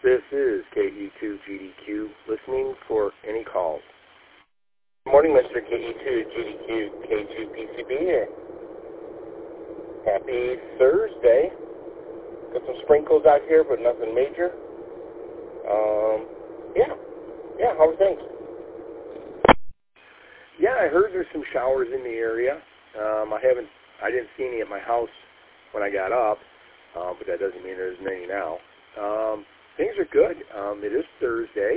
This is KE2GDQ, listening for any calls. Good morning, Mr. KE2GDQ, K2PCB. Happy Thursday. Got some sprinkles out here, but nothing major. How are things? Yeah, I heard there's some showers in the area. I didn't see any at my house when I got up, but that doesn't mean there isn't any now. Things are good. It is Thursday.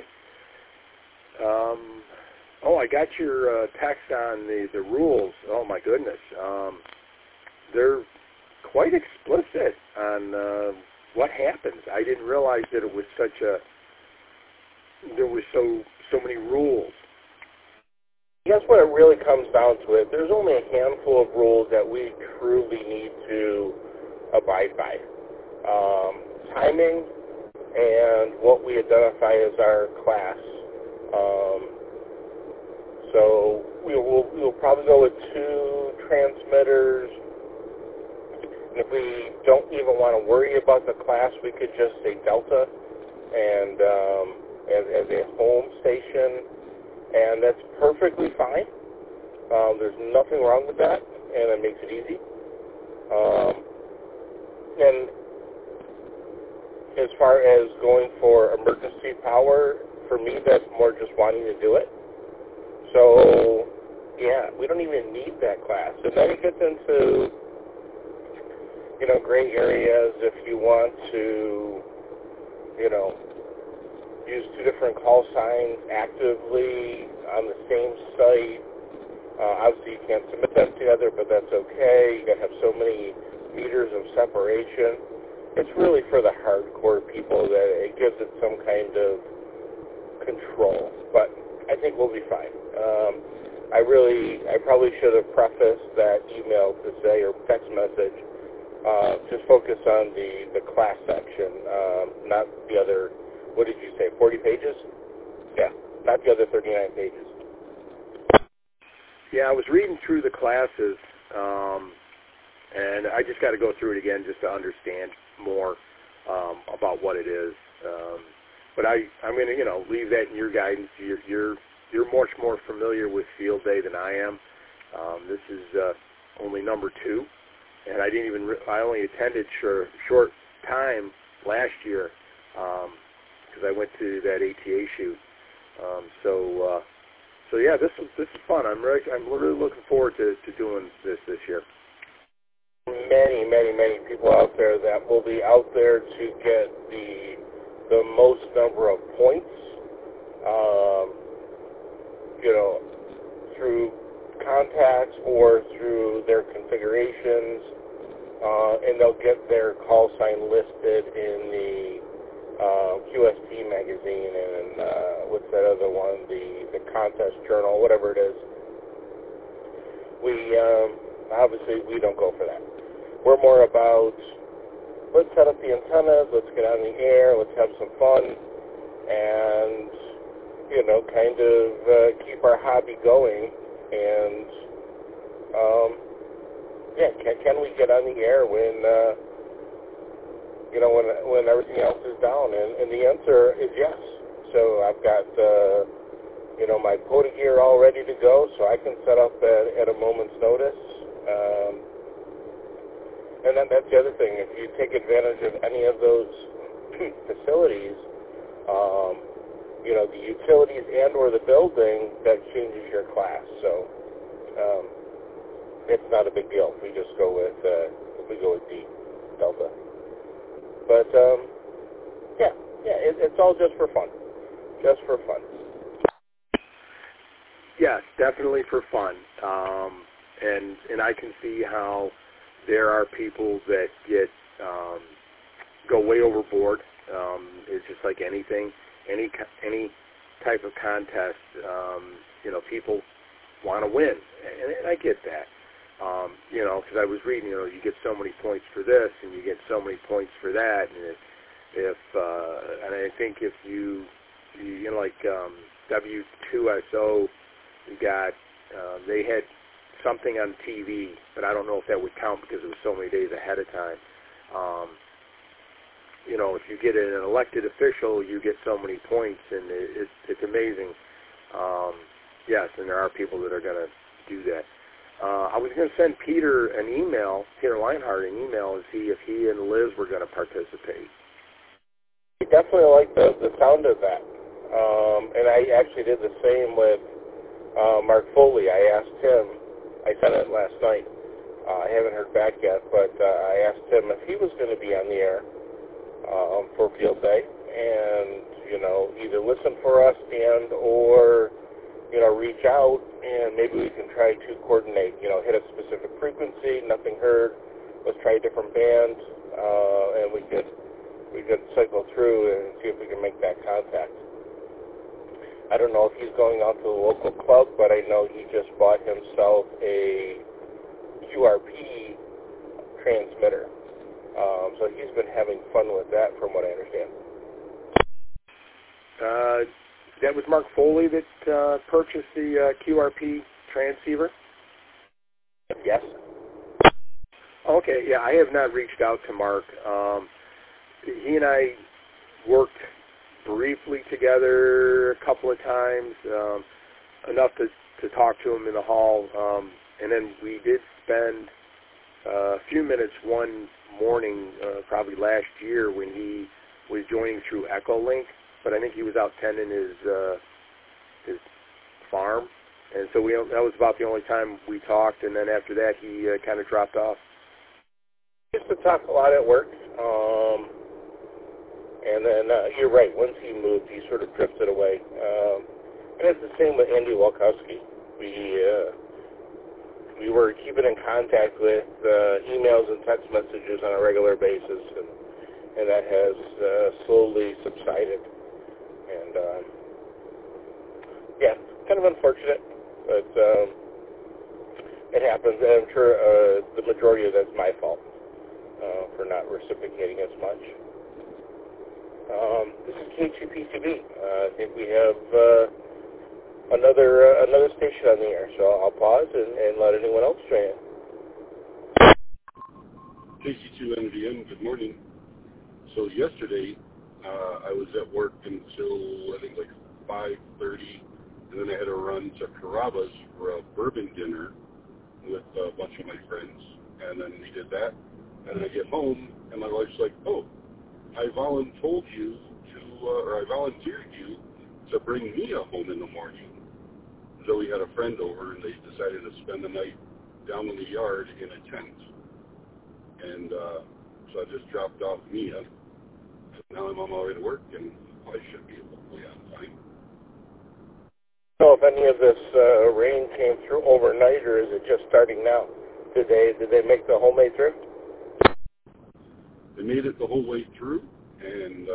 I got your text on the rules. Oh my goodness. They're quite explicit on what happens. I didn't realize that it was there was so many rules. I guess what it really comes down to it, there's only a handful of rules that we truly need to abide by. Timing and what we identify as our class. So we'll probably go with 2 transmitters. And if we don't even want to worry about the class, we could just say Delta and as a home station, and that's perfectly fine. There's nothing wrong with that, and it makes it easy. And as far as going for emergency power, for me, that's more just wanting to do it. So, yeah, we don't even need that class. And then it gets into, gray areas if you want to, use 2 different call signs actively on the same site. Obviously, you can't submit them together, but that's okay. You got to have so many meters of separation. It's really for the hardcore people that it gives it some kind of control. But I think we'll be fine. I probably should have prefaced that email to say, or text message, just focus on the class section, not the other, what did you say, 40 pages? Yeah, not the other 39 pages. Yeah, I was reading through the classes, and I just got to go through it again just to understand more about what it is. But I'm going to leave that in your guidance. You're much more familiar with field day than I am. This is only number 2, and I only attended short time last year because I went to that ATA shoot. So yeah, this is fun. I'm really looking forward to doing this year. Many people out there that will be out there to get the most number of points, through contacts or through their configurations, and they'll get their call sign listed in the QST magazine and what's that other one, the contest journal, whatever it is. Obviously we don't go for that. We're more about, let's set up the antennas, let's get on the air, let's have some fun, and, kind of keep our hobby going. And, can we get on the air when everything else is down? And the answer is yes. So I've got, my POTA gear all ready to go, so I can set up at a moment's notice. And then that's the other thing. If you take advantage of any of those facilities, the utilities and or the building, that changes your class. So it's not a big deal. We just go with D, Delta. But it's all just for fun. Just for fun. Yes, definitely for fun. And I can see how there are people that go way overboard. It's just like anything, any type of contest. People want to win, and I get that. Because I was reading, you get so many points for this, and you get so many points for that, and and I think if you like W2SO, you got they had something on TV, but I don't know if that would count because it was so many days ahead of time. if you get an elected official, you get so many points, and it's amazing. Yes, and there are people that are going to do that. I was going to send Peter Leinhardt an email and see if he and Liz were going to participate. He definitely liked the sound of that. And I actually did the same with Mark Foley. I asked him, I sent it last night. I haven't heard back yet, but I asked him if he was going to be on the air for Field Day and, either listen for us or reach out, and maybe we can try to coordinate, hit a specific frequency, nothing heard, let's try a different band, and we could cycle through and see if we can make that contact. I don't know if he's going out to the local club, but I know he just bought himself a QRP transmitter. So he's been having fun with that, from what I understand. That was Mark Foley that purchased the QRP transceiver? Yes. Okay, yeah, I have not reached out to Mark. He and I worked briefly together a couple of times, enough to talk to him in the hall, and then we did spend a few minutes one morning, probably last year, when he was joining through Echolink, but I think he was out tending his farm, and so that was about the only time we talked, and then after that he kind of dropped off. We used to talk a lot at work, and then you're right, once he moved, he sort of drifted away. And it's the same with Andy Walkowski. We were keeping in contact with emails and text messages on a regular basis, and that has slowly subsided. And yeah, kind of unfortunate, but it happens. And I'm sure the majority of that's my fault for not reciprocating as much. This is K2PCB. I think we have another station on the air, so I'll pause and let anyone else join in. KC2NVM, good morning. So yesterday, I was at work until, I think, like 5:30, and then I had to run to Carrabba's for a bourbon dinner with a bunch of my friends, and then we did that, and then I get home, and my wife's like, oh, I volunteered you to bring Mia home in the morning. Zoe had a friend over, and they decided to spend the night down in the yard in a tent. And so I just dropped off Mia, and now I'm on my way to work, and I should be hopefully on time. So if any of this rain came through overnight, or is it just starting now? Did they make the whole way through? They made it the whole way through, and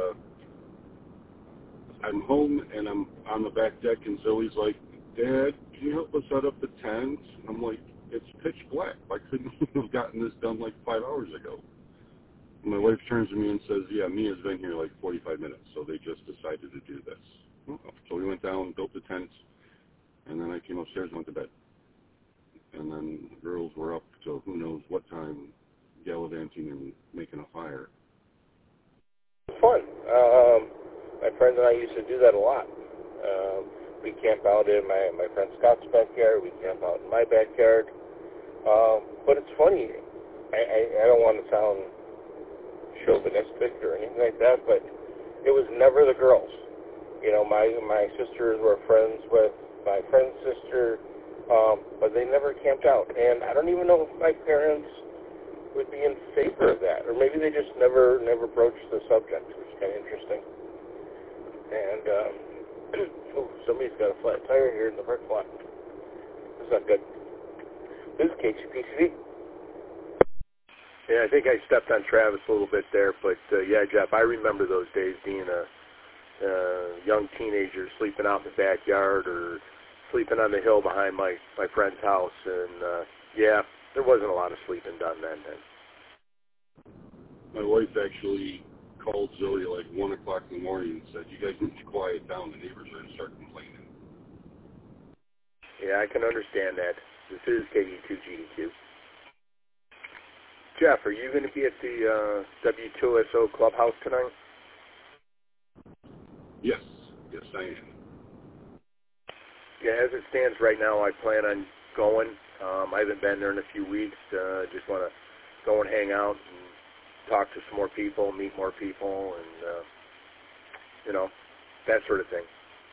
I'm home, and I'm on the back deck, and Zoe's like, Dad, can you help us set up the tent? And I'm like, it's pitch black. I couldn't have gotten this done like 5 hours ago. And my wife turns to me and says, yeah, Mia's been here like 45 minutes, so they just decided to do this. So we went down, built the tent, and then I came upstairs and went to bed. And then the girls were up till who knows what time, gallivanting and making a fire. Fun. My friends and I used to do that a lot. We camp out in my friend Scott's backyard. We camp out in my backyard. But it's funny. I don't want to sound chauvinistic or anything like that, but it was never the girls. My sisters were friends with my friend's sister, but they never camped out. And I don't even know if my parents would be in favor of that, or maybe they just never broached the subject, which is kind of interesting. And somebody's got a flat tire here in the parking lot. That's not good. This is KTPCV. Yeah, I think I stepped on Travis a little bit there, but yeah, Jeff, I remember those days being a young teenager sleeping out in the backyard or sleeping on the hill behind my friend's house, and yeah, there wasn't a lot of sleeping done then. My wife actually called Zoe like 1 o'clock in the morning and said, you guys need to quiet down, the neighbors are going to start complaining. Yeah, I can understand that. This is KD2GDQ. Jeff, are you going to be at the W2SO Clubhouse tonight? Yes, I am. Yeah, as it stands right now, I plan on going. I haven't been there in a few weeks. Just want to go and hang out and talk to some more people, meet more people, and, that sort of thing.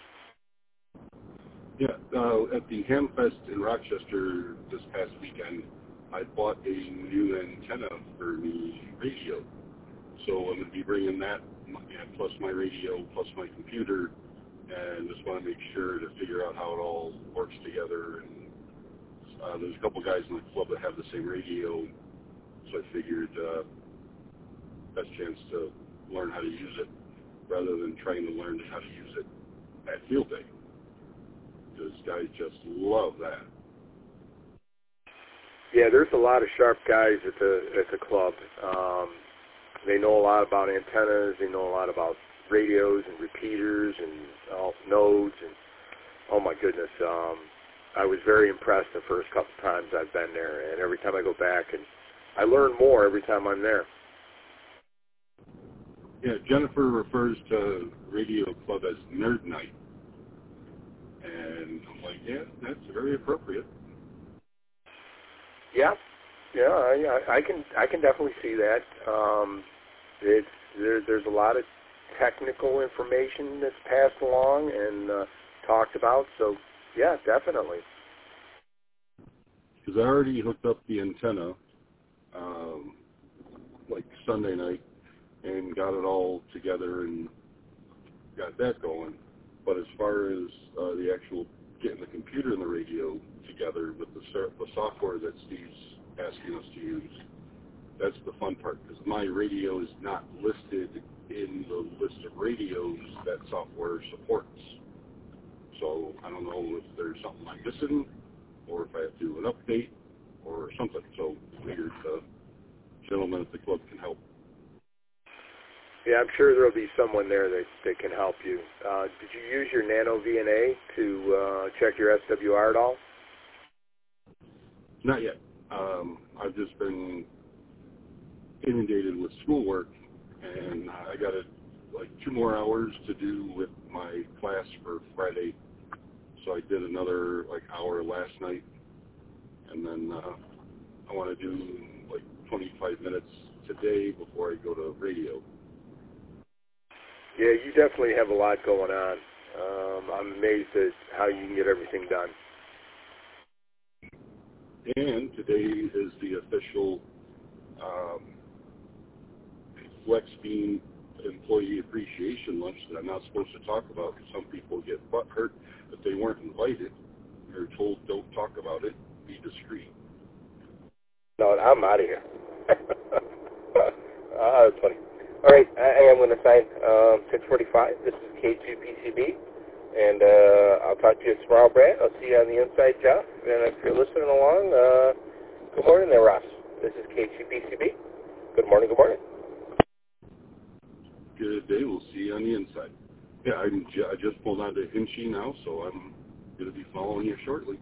Yeah, at the Hamfest in Rochester this past weekend, I bought a new antenna for the radio. So I'm going to be bringing that, plus my radio, plus my computer, and just want to make sure to figure out how it all works together. And there's a couple guys in the club that have the same radio, so I figured best chance to learn how to use it rather than trying to learn how to use it at field day. Because guys just love that. Yeah, there's a lot of sharp guys at the club. They know a lot about antennas. They know a lot about radios and repeaters and all nodes. And oh my goodness, I was very impressed the first couple times I've been there. And every time I go back, and I learn more every time I'm there. Yeah, Jennifer refers to Radio Club as Nerd Night. And I'm like, yeah, that's very appropriate. Yeah, I can definitely see that. There's a lot of technical information that's passed along and talked about. So yeah, definitely. Because I already hooked up the antenna like Sunday night and got it all together and got that going. But as far as the actual getting the computer and the radio together with the software that Steve's asking us to use, that's the fun part, because my radio is not listed in the list of radios that software supports. So I don't know if there's something I'm missing or if I have to do an update or something. So I figured the gentleman at the club can help. Yeah, I'm sure there'll be someone there that can help you. Did you use your Nano VNA to check your SWR at all? Not yet. I've just been inundated with schoolwork, and I got like 2 more hours to do with my class for Friday. So I did another hour last night, and then I want to do 25 minutes today before I go to radio. Yeah, you definitely have a lot going on. I'm amazed at how you can get everything done. And today is the official FlexBeam Employee Appreciation Lunch that I'm not supposed to talk about because some people get butthurt if they weren't invited. They're told don't talk about it, be discreet. No, I'm out of here. That's funny. All right, I am going to sign 6:45. This is K2PCB, and I'll talk to you tomorrow, Brad. I'll see you on the inside, Jeff. And if you're listening along, good morning there, Ross. This is K2PCB. Good morning, good morning. Good day. We'll see you on the inside. Yeah, I just pulled out to Hinchy now, so I'm going to be following you shortly.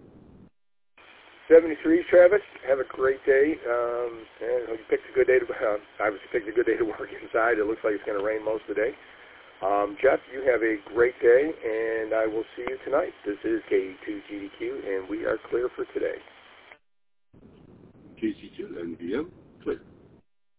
73, Travis. Have a great day. And you picked a good day to obviously picked a good day to work inside. It looks like it's going to rain most of the day. Jeff, you have a great day, and I will see you tonight. This is K2GDQ, and we are clear for today. KC2 NVM, clear.